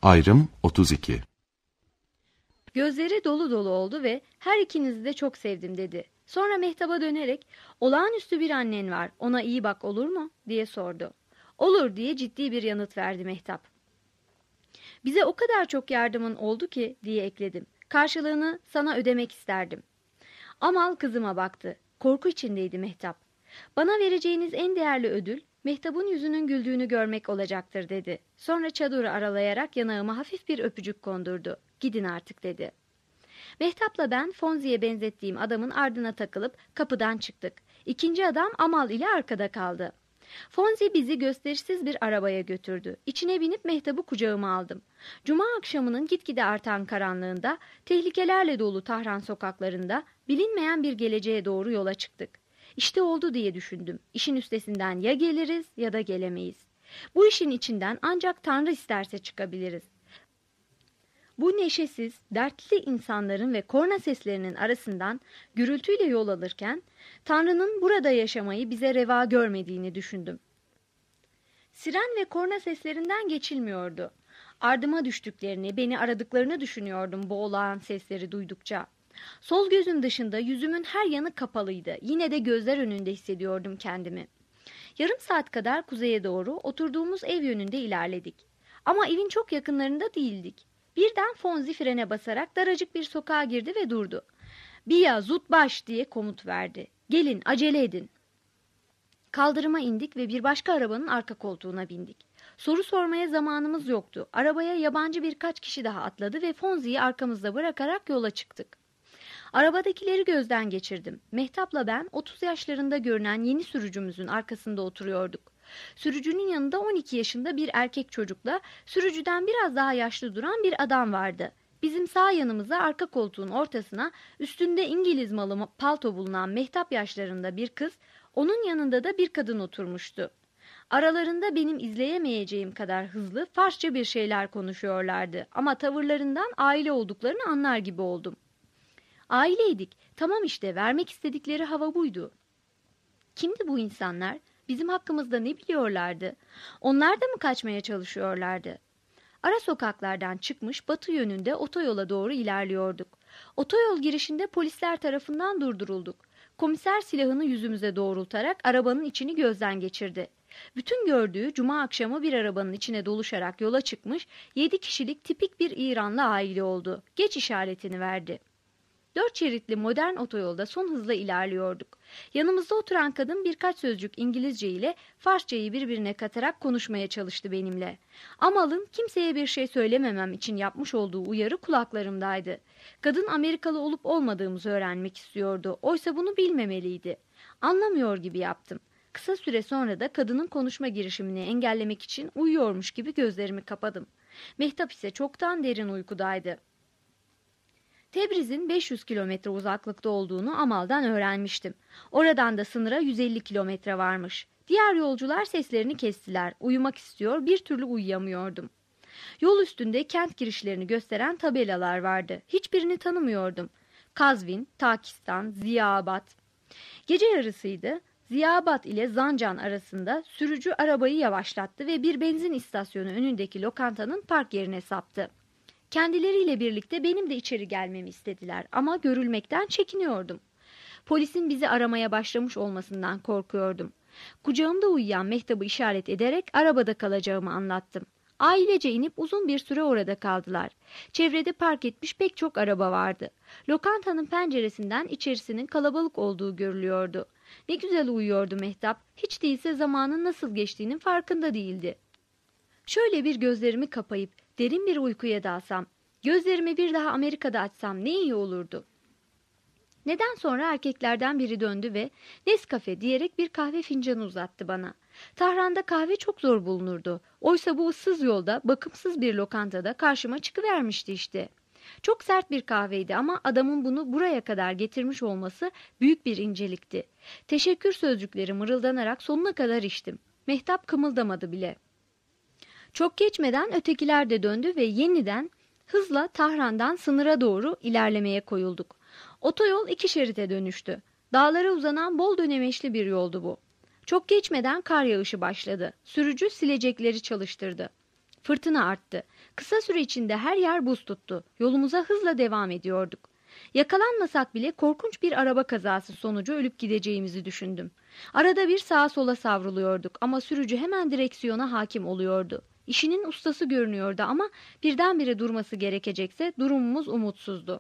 Ayrım 32. Gözleri dolu dolu oldu ve her ikinizi de çok sevdim dedi. Sonra Mehtap'a dönerek olağanüstü bir annen var, ona iyi bak olur mu diye sordu. Olur diye ciddi bir yanıt verdi Mehtap. Bize o kadar çok yardımın oldu ki diye ekledim. Karşılığını sana ödemek isterdim. Amal kızıma baktı. Korku içindeydi Mehtap. Bana vereceğiniz en değerli ödül Mehtap'ın yüzünün güldüğünü görmek olacaktır dedi. Sonra çadırı aralayarak yanağıma hafif bir öpücük kondurdu. Gidin artık dedi. Mehtap'la ben Fonzi'ye benzettiğim adamın ardına takılıp kapıdan çıktık. İkinci adam Amal ile arkada kaldı. Fonzi bizi gösterişsiz bir arabaya götürdü. İçine binip Mehtap'ı kucağıma aldım. Cuma akşamının gitgide artan karanlığında, tehlikelerle dolu Tahran sokaklarında bilinmeyen bir geleceğe doğru yola çıktık. İşte oldu diye düşündüm. İşin üstesinden ya geliriz ya da gelemeyiz. Bu işin içinden ancak Tanrı isterse çıkabiliriz. Bu neşesiz, dertli insanların ve korna seslerinin arasından gürültüyle yol alırken Tanrı'nın burada yaşamayı bize reva görmediğini düşündüm. Siren ve korna seslerinden geçilmiyordu. Ardıma düştüklerini, beni aradıklarını düşünüyordum bu olağan sesleri duydukça. Sol gözüm dışında yüzümün her yanı kapalıydı. Yine de gözler önünde hissediyordum kendimi. Yarım saat kadar kuzeye doğru oturduğumuz ev yönünde ilerledik. Ama evin çok yakınlarında değildik. Birden Fonzi frene basarak daracık bir sokağa girdi ve durdu. "Biya zutbaş" diye komut verdi. "Gelin, acele edin." Kaldırıma indik ve bir başka arabanın arka koltuğuna bindik. Soru sormaya zamanımız yoktu. Arabaya yabancı birkaç kişi daha atladı ve Fonzi'yi arkamızda bırakarak yola çıktık. Arabadakileri gözden geçirdim. Mehtap'la ben 30 yaşlarında görünen yeni sürücümüzün arkasında oturuyorduk. Sürücünün yanında 12 yaşında bir erkek çocukla sürücüden biraz daha yaşlı duran bir adam vardı. Bizim sağ yanımıza arka koltuğun ortasına üstünde İngiliz malı palto bulunan Mehtap yaşlarında bir kız, onun yanında da bir kadın oturmuştu. Aralarında benim izleyemeyeceğim kadar hızlı Farsça bir şeyler konuşuyorlardı ama tavırlarından aile olduklarını anlar gibi oldum. Aileydik. Tamam işte, vermek istedikleri hava buydu. Kimdi bu insanlar? Bizim hakkımızda ne biliyorlardı? Onlar da mı kaçmaya çalışıyorlardı? Ara sokaklardan çıkmış batı yönünde otoyola doğru ilerliyorduk. Otoyol girişinde polisler tarafından durdurulduk. Komiser silahını yüzümüze doğrultarak arabanın içini gözden geçirdi. Bütün gördüğü cuma akşamı bir arabanın içine doluşarak yola çıkmış 7 kişilik tipik bir İranlı aile oldu. Geç işaretini verdi. 4 şeritli modern otoyolda son hızla ilerliyorduk. Yanımızda oturan kadın birkaç sözcük İngilizce ile Farsçayı birbirine katarak konuşmaya çalıştı benimle. Amal'ın kimseye bir şey söylememem için yapmış olduğu uyarı kulaklarımdaydı. Kadın Amerikalı olup olmadığımızı öğrenmek istiyordu. Oysa bunu bilmemeliydi. Anlamıyor gibi yaptım. Kısa süre sonra da kadının konuşma girişimini engellemek için uyuyormuş gibi gözlerimi kapadım. Mehtap ise çoktan derin uykudaydı. Tebriz'in 500 kilometre uzaklıkta olduğunu Amal'dan öğrenmiştim. Oradan da sınıra 150 kilometre varmış. Diğer yolcular seslerini kestiler. Uyumak istiyor, bir türlü uyuyamıyordum. Yol üstünde kent girişlerini gösteren tabelalar vardı. Hiçbirini tanımıyordum. Kazvin, Takistan, Ziyabat. Gece yarısıydı. Ziyabat ile Zancan arasında sürücü arabayı yavaşlattı ve bir benzin istasyonu önündeki lokantanın park yerine saptı. Kendileriyle birlikte benim de içeri gelmemi istediler ama görülmekten çekiniyordum. Polisin bizi aramaya başlamış olmasından korkuyordum. Kucağımda uyuyan Mehtap'ı işaret ederek arabada kalacağımı anlattım. Ailece inip uzun bir süre orada kaldılar. Çevrede park etmiş pek çok araba vardı. Lokantanın penceresinden içerisinin kalabalık olduğu görülüyordu. Ne güzel uyuyordu Mehtap. Hiç değilse zamanın nasıl geçtiğinin farkında değildi. Şöyle bir gözlerimi kapayıp derin bir uykuya dalsam, gözlerimi bir daha Amerika'da açsam ne iyi olurdu. Neden sonra erkeklerden biri döndü ve Nescafe diyerek bir kahve fincanı uzattı bana. Tahran'da kahve çok zor bulunurdu. Oysa bu ıssız yolda, bakımsız bir lokantada karşıma çıkıvermişti işte. Çok sert bir kahveydi ama adamın bunu buraya kadar getirmiş olması büyük bir incelikti. Teşekkür sözcükleri mırıldanarak sonuna kadar içtim. Mehtap kımıldamadı bile. Çok geçmeden ötekiler de döndü ve yeniden hızla Tahran'dan sınıra doğru ilerlemeye koyulduk. Otoyol 2 şerite dönüştü. Dağlara uzanan bol dönemeçli bir yoldu bu. Çok geçmeden kar yağışı başladı. Sürücü silecekleri çalıştırdı. Fırtına arttı. Kısa süre içinde her yer buz tuttu. Yolumuza hızla devam ediyorduk. Yakalanmasak bile korkunç bir araba kazası sonucu ölüp gideceğimizi düşündüm. Arada bir sağa sola savruluyorduk ama sürücü hemen direksiyona hakim oluyordu. İşinin ustası görünüyordu ama birdenbire durması gerekecekse durumumuz umutsuzdu.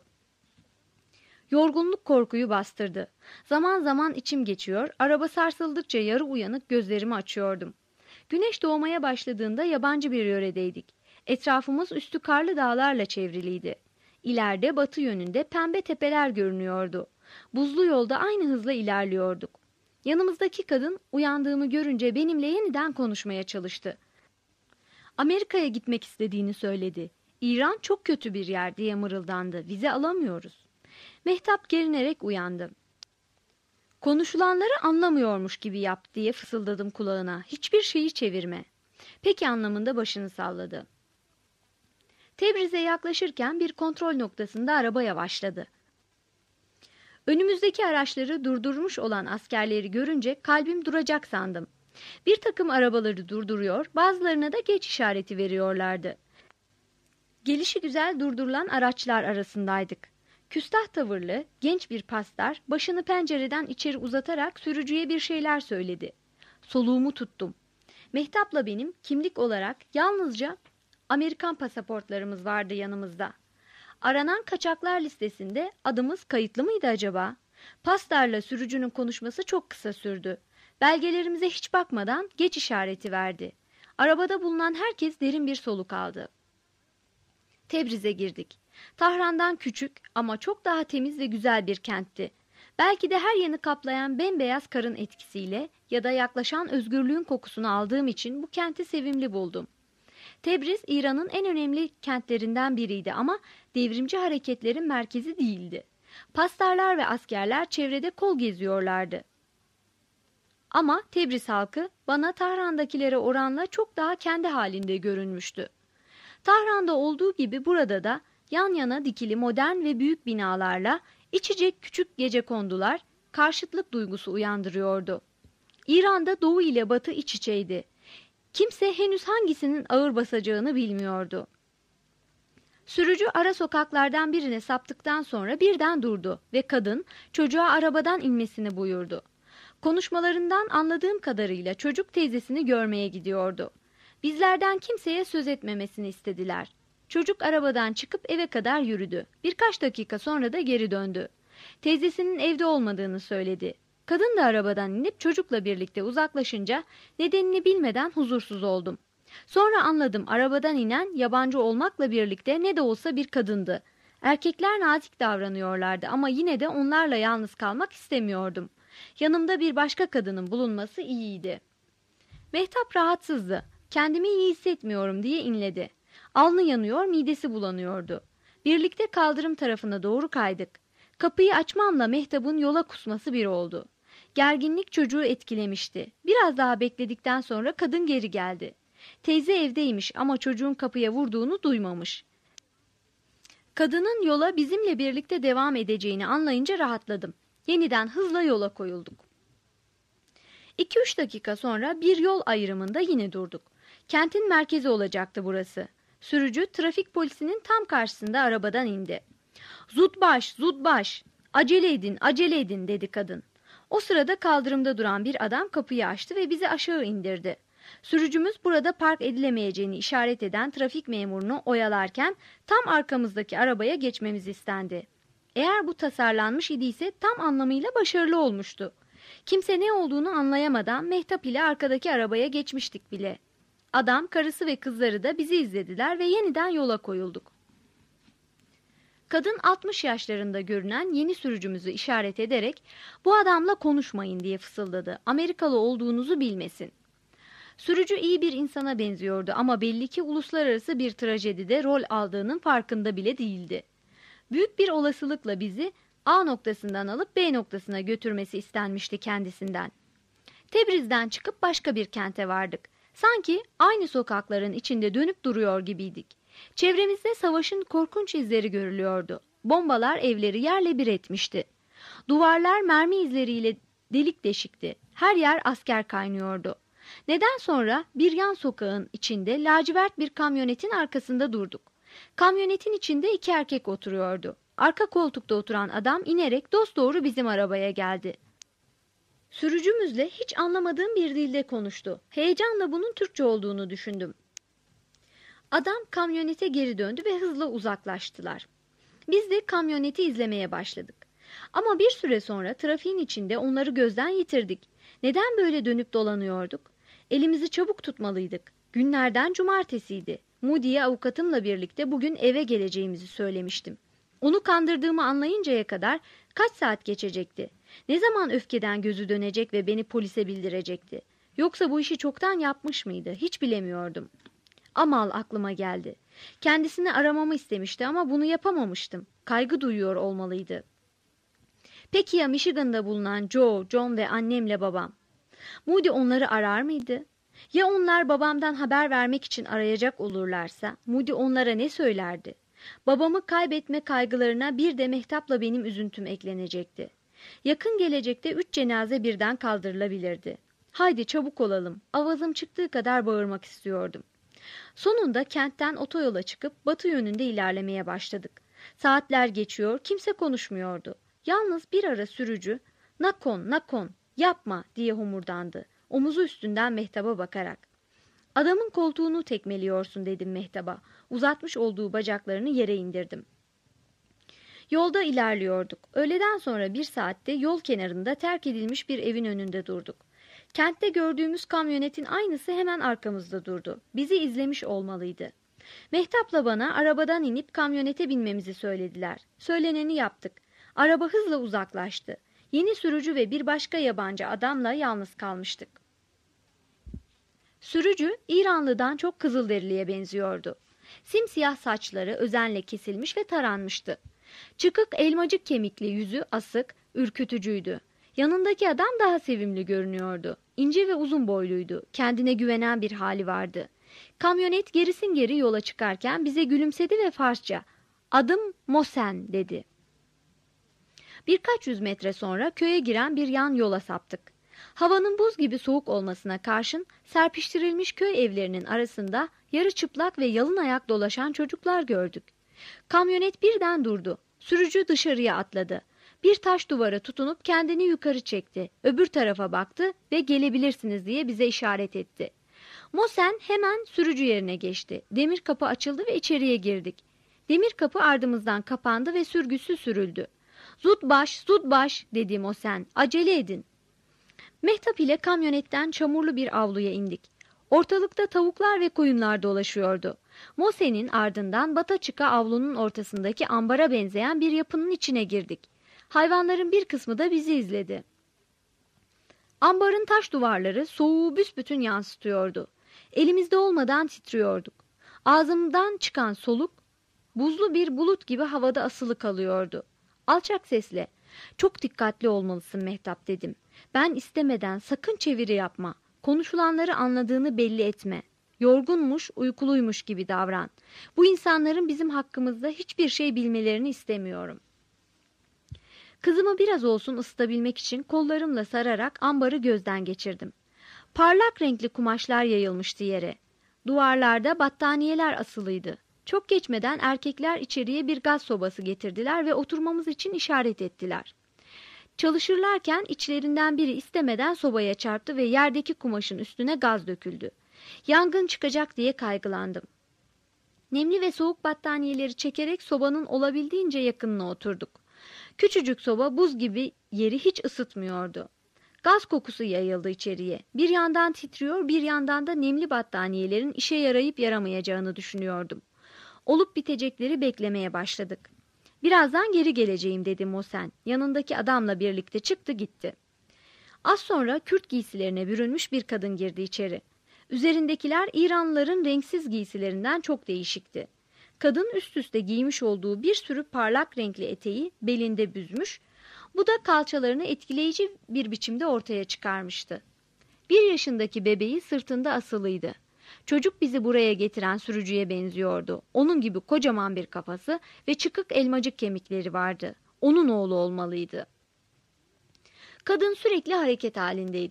Yorgunluk korkuyu bastırdı. Zaman zaman içim geçiyor, araba sarsıldıkça yarı uyanık gözlerimi açıyordum. Güneş doğmaya başladığında yabancı bir yöredeydik. Etrafımız üstü karlı dağlarla çevriliydi. İleride batı yönünde pembe tepeler görünüyordu. Buzlu yolda aynı hızla ilerliyorduk. Yanımızdaki kadın uyandığımı görünce benimle yeniden konuşmaya çalıştı. Amerika'ya gitmek istediğini söyledi. İran çok kötü bir yer diye mırıldandı. Vize alamıyoruz. Mehtap gerinerek uyandı. Konuşulanları anlamıyormuş gibi yap diye fısıldadım kulağına. Hiçbir şeyi çevirme. Peki anlamında başını salladı. Tebriz'e yaklaşırken bir kontrol noktasında araba yavaşladı. Önümüzdeki araçları durdurmuş olan askerleri görünce kalbim duracak sandım. Bir takım arabaları durduruyor, bazılarına da geç işareti veriyorlardı. Gelişi güzel durdurulan araçlar arasındaydık. Küstah tavırlı, genç bir pastar başını pencereden içeri uzatarak sürücüye bir şeyler söyledi. Soluğumu tuttum. Mehtap'la benim kimlik olarak yalnızca Amerikan pasaportlarımız vardı yanımızda. Aranan kaçaklar listesinde adımız kayıtlı mıydı acaba? Pastarla sürücünün konuşması çok kısa sürdü. Belgelerimize hiç bakmadan geç işareti verdi. Arabada bulunan herkes derin bir soluk aldı. Tebriz'e girdik. Tahran'dan küçük ama çok daha temiz ve güzel bir kentti. Belki de her yanı kaplayan bembeyaz karın etkisiyle ya da yaklaşan özgürlüğün kokusunu aldığım için bu kenti sevimli buldum. Tebriz, İran'ın en önemli kentlerinden biriydi ama devrimci hareketlerin merkezi değildi. Pastarlar ve askerler çevrede kol geziyorlardı. Ama Tebriz halkı bana Tahran'dakilere oranla çok daha kendi halinde görünmüştü. Tahran'da olduğu gibi burada da yan yana dikili modern ve büyük binalarla iç içe küçük gecekondular karşıtlık duygusu uyandırıyordu. İran'da doğu ile batı iç içeydi. Kimse henüz hangisinin ağır basacağını bilmiyordu. Sürücü ara sokaklardan birine saptıktan sonra birden durdu ve kadın çocuğa arabadan inmesini buyurdu. Konuşmalarından anladığım kadarıyla çocuk teyzesini görmeye gidiyordu. Bizlerden kimseye söz etmemesini istediler. Çocuk arabadan çıkıp eve kadar yürüdü. Birkaç dakika sonra da geri döndü. Teyzesinin evde olmadığını söyledi. Kadın da arabadan inip çocukla birlikte uzaklaşınca nedenini bilmeden huzursuz oldum. Sonra anladım, arabadan inen yabancı olmakla birlikte ne de olsa bir kadındı. Erkekler nazik davranıyorlardı ama yine de onlarla yalnız kalmak istemiyordum. Yanımda bir başka kadının bulunması iyiydi. Mehtap rahatsızdı. Kendimi iyi hissetmiyorum diye inledi. Alnı yanıyor, midesi bulanıyordu. Birlikte kaldırım tarafına doğru kaydık. Kapıyı açmamla Mehtap'ın yola kusması bir oldu. Gerginlik çocuğu etkilemişti. Biraz daha bekledikten sonra kadın geri geldi. Teyze evdeymiş ama çocuğun kapıya vurduğunu duymamış. Kadının yola bizimle birlikte devam edeceğini anlayınca rahatladım. Yeniden hızla yola koyulduk. 2-3 dakika sonra bir yol ayrımında yine durduk. Kentin merkezi olacaktı burası. Sürücü trafik polisinin tam karşısında arabadan indi. "Zutbaş, zutbaş, acele edin, acele edin," dedi kadın. O sırada kaldırımda duran bir adam kapıyı açtı ve bizi aşağı indirdi. Sürücümüz burada park edilemeyeceğini işaret eden trafik memurunu oyalarken tam arkamızdaki arabaya geçmemiz istendi. Eğer bu tasarlanmış idiyse tam anlamıyla başarılı olmuştu. Kimse ne olduğunu anlayamadan Mehtap ile arkadaki arabaya geçmiştik bile. Adam, karısı ve kızları da bizi izlediler ve yeniden yola koyulduk. Kadın 60 yaşlarında görünen yeni sürücümüzü işaret ederek "Bu adamla konuşmayın," diye fısıldadı. "Amerikalı olduğunuzu bilmesin." Sürücü iyi bir insana benziyordu ama belli ki uluslararası bir trajedide rol aldığının farkında bile değildi. Büyük bir olasılıkla bizi A noktasından alıp B noktasına götürmesi istenmişti kendisinden. Tebriz'den çıkıp başka bir kente vardık. Sanki aynı sokakların içinde dönüp duruyor gibiydik. Çevremizde savaşın korkunç izleri görülüyordu. Bombalar evleri yerle bir etmişti. Duvarlar mermi izleriyle delik deşikti. Her yer asker kaynıyordu. Neden sonra bir yan sokağın içinde lacivert bir kamyonetin arkasında durduk. Kamyonetin içinde 2 erkek oturuyordu. Arka koltukta oturan adam inerek dosdoğru bizim arabaya geldi. Sürücümüzle hiç anlamadığım bir dilde konuştu. Heyecanla bunun Türkçe olduğunu düşündüm. Adam kamyonete geri döndü ve hızla uzaklaştılar. Biz de kamyoneti izlemeye başladık. Ama bir süre sonra trafiğin içinde onları gözden yitirdik. Neden böyle dönüp dolanıyorduk? Elimizi çabuk tutmalıydık. Günlerden cumartesiydi. Moody'ye avukatımla birlikte bugün eve geleceğimizi söylemiştim. Onu kandırdığımı anlayıncaya kadar kaç saat geçecekti? Ne zaman öfkeden gözü dönecek ve beni polise bildirecekti? Yoksa bu işi çoktan yapmış mıydı? Hiç bilemiyordum. Amal aklıma geldi. Kendisini aramamı istemişti ama bunu yapamamıştım. Kaygı duyuyor olmalıydı. Peki ya Michigan'da bulunan Joe, John ve annemle babam? Moody onları arar mıydı? Ya onlar babamdan haber vermek için arayacak olurlarsa Moody onlara ne söylerdi? Babamı kaybetme kaygılarına bir de Mehtap'la benim üzüntüm eklenecekti. Yakın gelecekte 3 cenaze birden kaldırılabilirdi. Haydi çabuk olalım. Avazım çıktığı kadar bağırmak istiyordum. Sonunda kentten otoyola çıkıp batı yönünde ilerlemeye başladık. Saatler geçiyor, kimse konuşmuyordu. Yalnız bir ara sürücü, "Nakon, nakon, yapma" diye homurdandı. Omuzu üstünden Mehtap'a bakarak. "Adamın koltuğunu tekmeliyorsun" dedim Mehtap'a. Uzatmış olduğu bacaklarını yere indirdim. Yolda ilerliyorduk. Öğleden sonra 1 saatte yol kenarında terk edilmiş bir evin önünde durduk. Kentte gördüğümüz kamyonetin aynısı hemen arkamızda durdu. Bizi izlemiş olmalıydı. Mehtap'la bana arabadan inip kamyonete binmemizi söylediler. Söyleneni yaptık. Araba hızla uzaklaştı. Yeni sürücü ve bir başka yabancı adamla yalnız kalmıştık. Sürücü İranlı'dan çok Kızılderili'ye benziyordu. Simsiyah saçları özenle kesilmiş ve taranmıştı. Çıkık elmacık kemikli yüzü asık, ürkütücüydü. Yanındaki adam daha sevimli görünüyordu. İnce ve uzun boyluydu. Kendine güvenen bir hali vardı. Kamyonet gerisin geri yola çıkarken bize gülümsedi ve Farsça "Adım Mosen" dedi. Birkaç yüz metre sonra köye giren bir yan yola saptık. Havanın buz gibi soğuk olmasına karşın serpiştirilmiş köy evlerinin arasında yarı çıplak ve yalın ayak dolaşan çocuklar gördük. Kamyonet birden durdu. Sürücü dışarıya atladı. Bir taş duvara tutunup kendini yukarı çekti. Öbür tarafa baktı ve "Gelebilirsiniz" diye bize işaret etti. Mosen hemen sürücü yerine geçti. Demir kapı açıldı ve içeriye girdik. Demir kapı ardımızdan kapandı ve sürgüsü sürüldü. "Zutbaş, zutbaş" dedi Mosen. "Acele edin." Mehtap ile kamyonetten çamurlu bir avluya indik. Ortalıkta tavuklar ve koyunlar dolaşıyordu. Mosen'in ardından bata çıka avlunun ortasındaki ambara benzeyen bir yapının içine girdik. Hayvanların bir kısmı da bizi izledi. Ambarın taş duvarları soğuğu büsbütün yansıtıyordu. Elimizde olmadan titriyorduk. Ağzımdan çıkan soluk buzlu bir bulut gibi havada asılı kalıyordu. Alçak sesle "Çok dikkatli olmalısın Mehtap" dedim. "Ben istemeden sakın çeviri yapma. Konuşulanları anladığını belli etme. Yorgunmuş, uykuluymuş gibi davran. Bu insanların bizim hakkımızda hiçbir şey bilmelerini istemiyorum." Kızımı biraz olsun ısıtabilmek için kollarımla sararak ambarı gözden geçirdim. Parlak renkli kumaşlar yayılmıştı yere. Duvarlarda battaniyeler asılıydı. Çok geçmeden erkekler içeriye bir gaz sobası getirdiler ve oturmamız için işaret ettiler. Çalışırlarken içlerinden biri istemeden sobaya çarptı ve yerdeki kumaşın üstüne gaz döküldü. Yangın çıkacak diye kaygılandım. Nemli ve soğuk battaniyeleri çekerek sobanın olabildiğince yakınına oturduk. Küçücük soba buz gibi yeri hiç ısıtmıyordu. Gaz kokusu yayıldı içeriye. Bir yandan titriyor, bir yandan da nemli battaniyelerin işe yarayıp yaramayacağını düşünüyordum. Olup bitecekleri beklemeye başladık. "Birazdan geri geleceğim" dedi Mosen. Yanındaki adamla birlikte çıktı gitti. Az sonra Kürt giysilerine bürünmüş bir kadın girdi içeri. Üzerindekiler İranlıların renksiz giysilerinden çok değişikti. Kadın üst üste giymiş olduğu bir sürü parlak renkli eteği belinde büzmüş, bu da kalçalarını etkileyici bir biçimde ortaya çıkarmıştı. 1 yaşındaki bebeği sırtında asılıydı. Çocuk bizi buraya getiren sürücüye benziyordu. Onun gibi kocaman bir kafası ve çıkık elmacık kemikleri vardı. Onun oğlu olmalıydı. Kadın sürekli hareket halindeydi.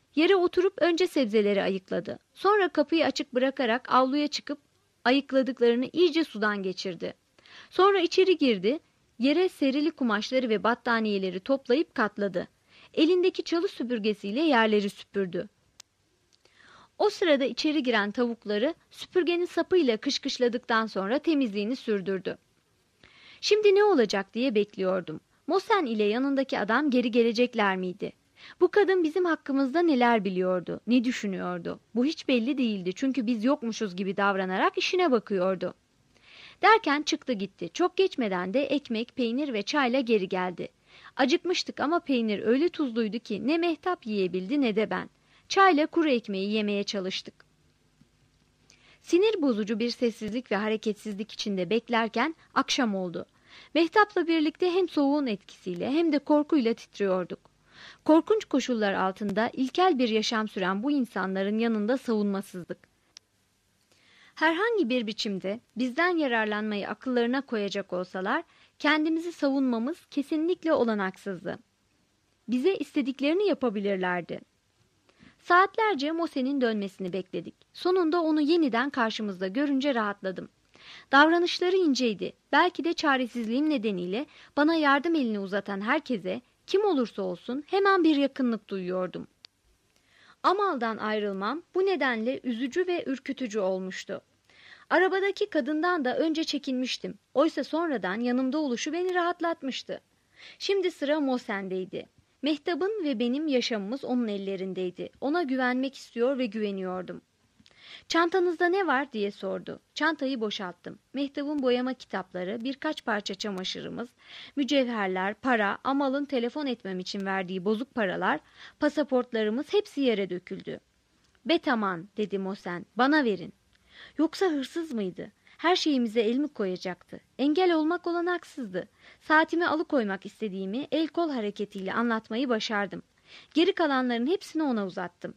Yere oturup önce sebzeleri ayıkladı. Sonra kapıyı açık bırakarak avluya çıkıp ayıkladıklarını iyice sudan geçirdi. Sonra içeri girdi, yere serili kumaşları ve battaniyeleri toplayıp katladı. Elindeki çalı süpürgesiyle yerleri süpürdü. O sırada içeri giren tavukları süpürgenin sapıyla kışkışladıktan sonra temizliğini sürdürdü. Şimdi ne olacak diye bekliyordum. Mosen ile yanındaki adam geri gelecekler miydi? Bu kadın bizim hakkımızda neler biliyordu, ne düşünüyordu? Bu hiç belli değildi çünkü biz yokmuşuz gibi davranarak işine bakıyordu. Derken çıktı gitti. Çok geçmeden de ekmek, peynir ve çayla geri geldi. Acıkmıştık ama peynir öyle tuzluydu ki ne Mehtap yiyebildi ne de ben. Çayla kuru ekmeği yemeye çalıştık. Sinir bozucu bir sessizlik ve hareketsizlik içinde beklerken akşam oldu. Mehtap'la birlikte hem soğuğun etkisiyle hem de korkuyla titriyorduk. Korkunç koşullar altında ilkel bir yaşam süren bu insanların yanında savunmasızlık. Herhangi bir biçimde bizden yararlanmayı akıllarına koyacak olsalar, kendimizi savunmamız kesinlikle olanaksızdı. Bize istediklerini yapabilirlerdi. Saatlerce Mose'nin dönmesini bekledik. Sonunda onu yeniden karşımızda görünce rahatladım. Davranışları inceydi. Belki de çaresizliğim nedeniyle bana yardım elini uzatan herkese, kim olursa olsun hemen bir yakınlık duyuyordum. Amal'dan ayrılmam bu nedenle üzücü ve ürkütücü olmuştu. Arabadaki kadından da önce çekinmiştim. Oysa sonradan yanımda oluşu beni rahatlatmıştı. Şimdi sıra Mosen'deydi. Mehtap'ın ve benim yaşamımız onun ellerindeydi. Ona güvenmek istiyor ve güveniyordum. "Çantanızda ne var?" diye sordu. Çantayı boşalttım. Mehtap'ın boyama kitapları, birkaç parça çamaşırımız, mücevherler, para, Amal'ın telefon etmem için verdiği bozuk paralar, pasaportlarımız hepsi yere döküldü. "Betaman," dedi Mosen, "bana verin." Yoksa hırsız mıydı? Her şeyimize el mi koyacaktı? Engel olmak olanaksızdı. Saatimi alıkoymak istediğimi el kol hareketiyle anlatmayı başardım. Geri kalanların hepsini ona uzattım.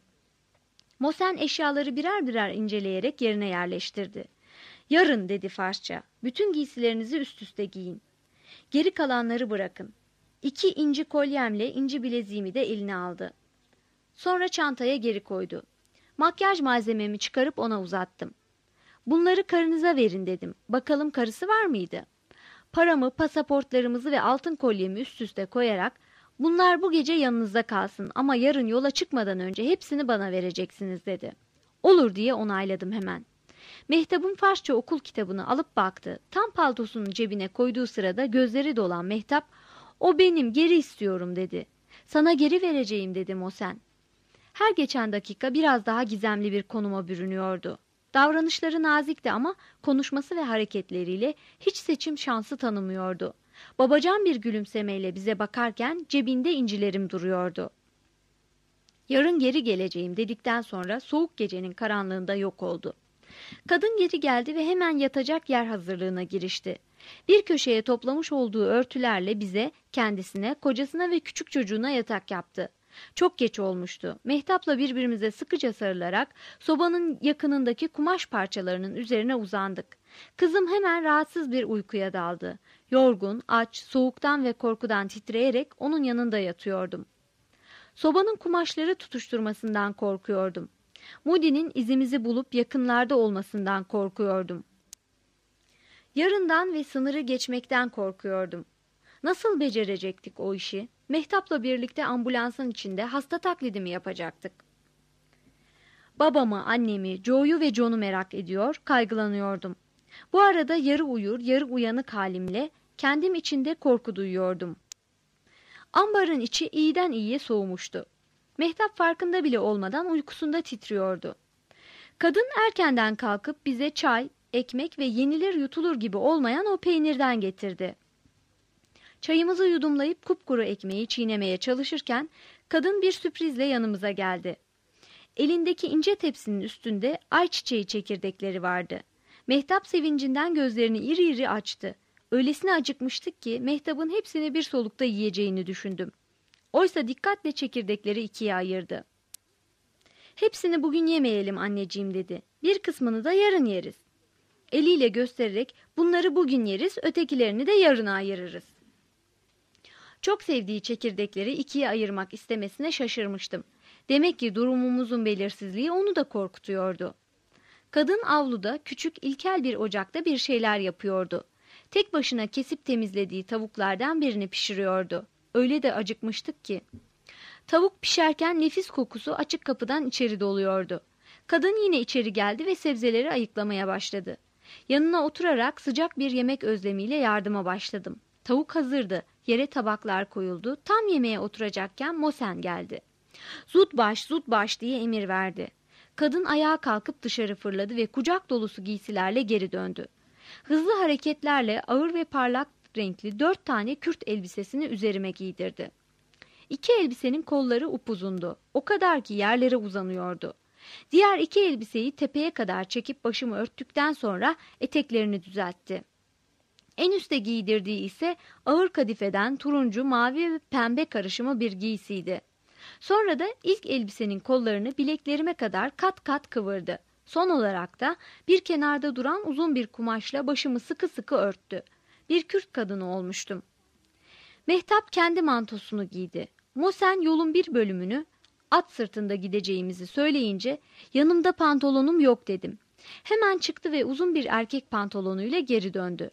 Mosen eşyaları birer birer inceleyerek yerine yerleştirdi. "Yarın," dedi Farsça, "bütün giysilerinizi üst üste giyin. Geri kalanları bırakın." 2 inci kolyemle inci bileziğimi de eline aldı. Sonra çantaya geri koydu. Makyaj malzememi çıkarıp ona uzattım. "Bunları karınıza verin," dedim. Bakalım karısı var mıydı? Paramı, pasaportlarımızı ve altın kolyemi üst üste koyarak, "Bunlar bu gece yanınızda kalsın ama yarın yola çıkmadan önce hepsini bana vereceksiniz," dedi. "Olur," diye onayladım hemen. Mehtap'ın Farsça okul kitabını alıp baktı. Tam paltosunun cebine koyduğu sırada gözleri dolan Mehtap, "O benim, geri istiyorum," dedi. "Sana geri vereceğim," dedi Mosen. Her geçen dakika biraz daha gizemli bir konuma bürünüyordu. Davranışları nazikti ama konuşması ve hareketleriyle hiç seçim şansı tanımıyordu. Babacan bir gülümsemeyle bize bakarken cebinde incilerim duruyordu. "Yarın geri geleceğim," dedikten sonra soğuk gecenin karanlığında yok oldu. Kadın geri geldi ve hemen yatacak yer hazırlığına girişti. Bir köşeye toplamış olduğu örtülerle bize, kendisine, kocasına ve küçük çocuğuna yatak yaptı. Çok geç olmuştu. Mehtap'la birbirimize sıkıca sarılarak sobanın yakınındaki kumaş parçalarının üzerine uzandık. Kızım hemen rahatsız bir uykuya daldı. Yorgun, aç, soğuktan ve korkudan titreyerek onun yanında yatıyordum. Sobanın kumaşları tutuşturmasından korkuyordum. Moody'nin izimizi bulup yakınlarda olmasından korkuyordum. Yarından ve sınırı geçmekten korkuyordum. Nasıl becerecektik o işi? Mehtap'la birlikte ambulansın içinde hasta taklidimi yapacaktık. Babamı, annemi, Joe'yu ve John'u merak ediyor, kaygılanıyordum. Bu arada yarı uyur, yarı uyanık halimle kendim içinde korku duyuyordum. Ambarın içi iyiden iyiye soğumuştu. Mehtap farkında bile olmadan uykusunda titriyordu. Kadın erkenden kalkıp bize çay, ekmek ve yenilir yutulur gibi olmayan o peynirden getirdi. Çayımızı yudumlayıp kupkuru ekmeği çiğnemeye çalışırken kadın bir sürprizle yanımıza geldi. Elindeki ince tepsinin üstünde ayçiçeği çekirdekleri vardı. Mehtap sevincinden gözlerini iri iri açtı. Öylesine acıkmıştık ki Mehtap'ın hepsini bir solukta yiyeceğini düşündüm. Oysa dikkatle çekirdekleri ikiye ayırdı. "Hepsini bugün yemeyelim anneciğim," dedi. "Bir kısmını da yarın yeriz." Eliyle göstererek, "Bunları bugün yeriz, ötekilerini de yarına ayırırız." Çok sevdiği çekirdekleri ikiye ayırmak istemesine şaşırmıştım. Demek ki durumumuzun belirsizliği onu da korkutuyordu. Kadın avluda küçük ilkel bir ocakta bir şeyler yapıyordu. Tek başına kesip temizlediği tavuklardan birini pişiriyordu. Öyle de acıkmıştık ki. Tavuk pişerken nefis kokusu açık kapıdan içeri doluyordu. Kadın yine içeri geldi ve sebzeleri ayıklamaya başladı. Yanına oturarak sıcak bir yemek özlemiyle yardıma başladım. Tavuk hazırdı. Yere tabaklar koyuldu. Tam yemeğe oturacakken Mosen geldi. Zut baş, zut baş diye emir verdi. Kadın ayağa kalkıp dışarı fırladı ve kucak dolusu giysilerle geri döndü. Hızlı hareketlerle ağır ve parlak renkli 4 tane Kürt elbisesini üzerime giydirdi. İki elbisenin kolları upuzundu. O kadar ki yerlere uzanıyordu. Diğer iki elbiseyi tepeye kadar çekip başımı örttükten sonra eteklerini düzeltti. En üstte giydirdiği ise ağır kadifeden turuncu, mavi ve pembe karışımı bir giysiydi. Sonra da ilk elbisenin kollarını bileklerime kadar kat kat kıvırdı. Son olarak da bir kenarda duran uzun bir kumaşla başımı sıkı sıkı örttü. Bir Kürt kadını olmuştum. Mehtap kendi mantosunu giydi. Mosen yolun bir bölümünü at sırtında gideceğimizi söyleyince yanımda pantolonum yok dedim. Hemen çıktı ve uzun bir erkek pantolonuyla geri döndü.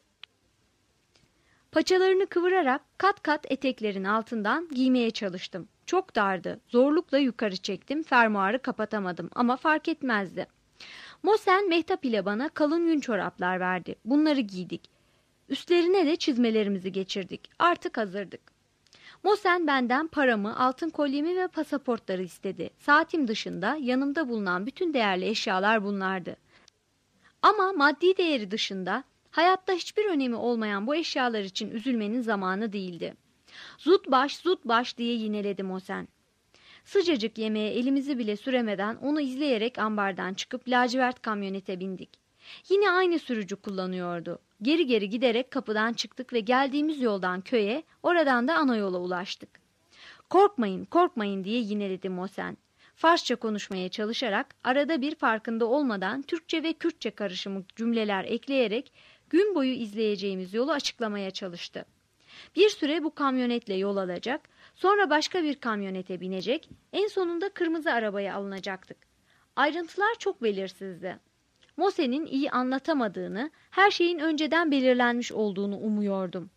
Paçalarını kıvırarak kat kat eteklerin altından giymeye çalıştım. Çok dardı. Zorlukla yukarı çektim. Fermuarı kapatamadım ama fark etmezdi. Mosen Mehtap ile bana kalın yün çoraplar verdi. Bunları giydik. Üstlerine de çizmelerimizi geçirdik. Artık hazırdık. Mosen benden paramı, altın kolyemi ve pasaportları istedi. Saatim dışında yanımda bulunan bütün değerli eşyalar bunlardı. Ama maddi değeri dışında hayatta hiçbir önemi olmayan bu eşyalar için üzülmenin zamanı değildi. Zut baş, zut baş diye yineledi Mosen. Sıcacık yemeğe elimizi bile süremeden onu izleyerek ambardan çıkıp lacivert kamyonete bindik. Yine aynı sürücü kullanıyordu. Geri geri giderek kapıdan çıktık ve geldiğimiz yoldan köye, oradan da ana yola ulaştık. Korkmayın, korkmayın diye yineledi Mosen. Farsça konuşmaya çalışarak arada bir farkında olmadan Türkçe ve Kürtçe karışımı cümleler ekleyerek gün boyu izleyeceğimiz yolu açıklamaya çalıştı. Bir süre bu kamyonetle yol alacak, sonra başka bir kamyonete binecek, en sonunda kırmızı arabaya alınacaktık. Ayrıntılar çok belirsizdi. Mosen'in iyi anlatamadığını, her şeyin önceden belirlenmiş olduğunu umuyordum.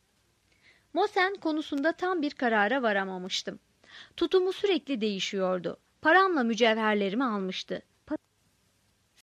Mosen konusunda tam bir karara varamamıştım. Tutumu sürekli değişiyordu. Paramla mücevherlerimi almıştı.